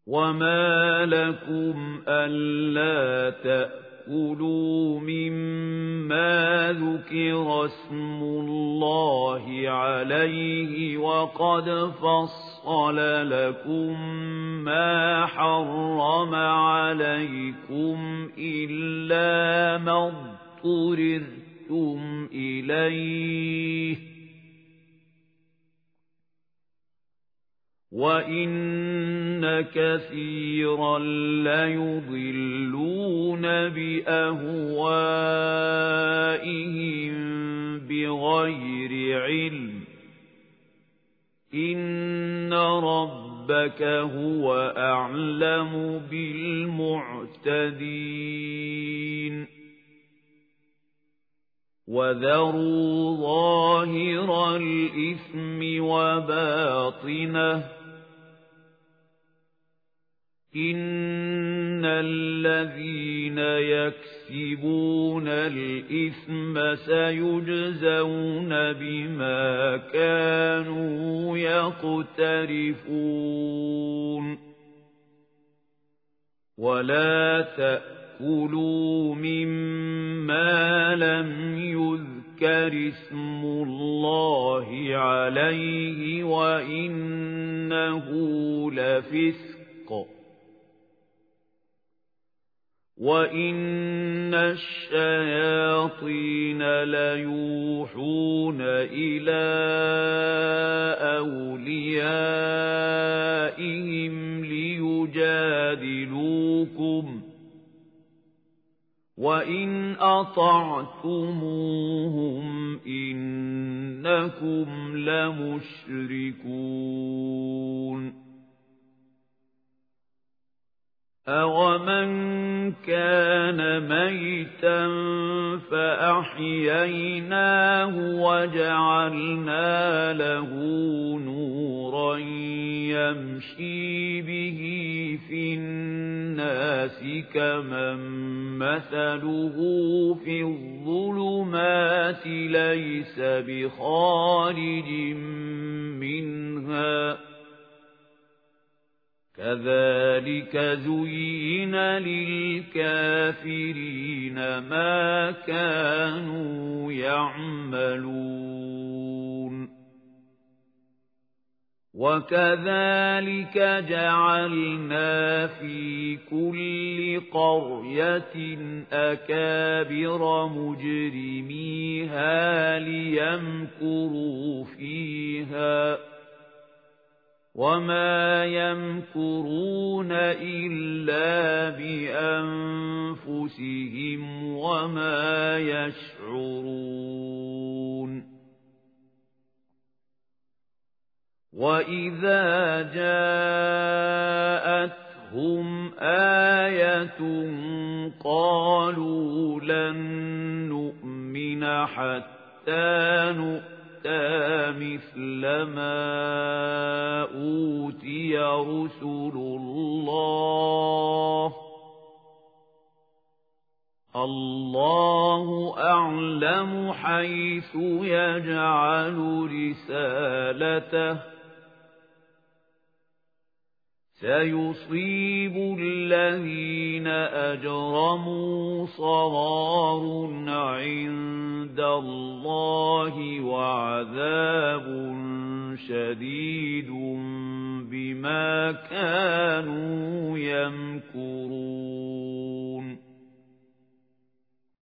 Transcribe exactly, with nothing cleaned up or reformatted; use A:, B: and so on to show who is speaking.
A: وَمَا لَكُمْ أَلَّا تَأْكُلُوا مِمَّا ذُكِرَ اسْمُ اللَّهِ عَلَيْهِ وَقَدْ فَصَّلَ لَكُم مَّا حَرَّمَ عَلَيْكُمْ إِلَّا مَا اضْطُرِرْتُمْ إِلَيْهِ وَإِنَّ كَثِيرًا لَيُضِلُّونَ بِأَهْوَائِهِم بِغَيْرِ عِلْمٍ إِنَّ رَبَّكَ هُوَ أَعْلَمُ بِالْمُعْتَدِينَ وَذَرُوا ظَاهِرَ الْإِثْمِ وَبَاطِنَهُ إِنَّ الَّذِينَ يَكْسِبُونَ الْإِثْمَ سَيُجْزَوْنَ بِمَا كَانُوا يَقْتَرِفُونَ وَلَا تَأْكُلُوا مِمَّا لَمْ يُذْكَرِ اسْمُ اللَّهِ عَلَيْهِ وَإِنَّهُ لَفِسْقٌ وَإِنَّ الشَّيَاطِينَ لَيُوحُونَ إِلَى أَوْلِيَائِهِمْ لِيُجَادِلُوكُمْ وَإِنْ أَطَعْتُمُوهُمْ إِنَّكُمْ لَمُشْرِكُونَ أَوَمَنْ كَانَ مَيْتًا فَأَحْيَيْنَاهُ وَجَعَلْنَا لَهُ نُورًا يَمْشِي بِهِ فِي النَّاسِ كَمَن مَّثَلُهُ فِي الظُّلُمَاتِ لَيْسَ بِخَارِجٍ مِّنْهَا كَذَلِكَ زُيِّنَ لِلْكَافِرِينَ مَا كَانُوا يَعْمَلُونَ وَكَذَلِكَ جَعَلْنَا فِي كُلِّ قَرْيَةٍ أَكَابِرَ مُجْرِمِيهَا لِيَمْكُرُوا فِيهَا وَمَا يَمْكُرُونَ إِلَّا بِأَنفُسِهِمْ وَمَا يَشْعُرُونَ وَإِذَا جَاءَتْهُمْ آيَةٌ قَالُوا لَن نُّؤْمِنَ حَتَّى نُؤْمِنَ مِثْلَ مَا أُوتِيَ رُسُلُ اللَّهِ اللَّهُ أَعْلَمُ حَيْثُ يَجْعَلُ رِسَالَتَهُ سَيُصِيبُ الَّذِينَ أَجْرَمُوا صَغَارٌ عِندَ اللَّهِ وَعَذَابٌ شَدِيدٌ بِمَا كَانُوا يَمْكُرُونَ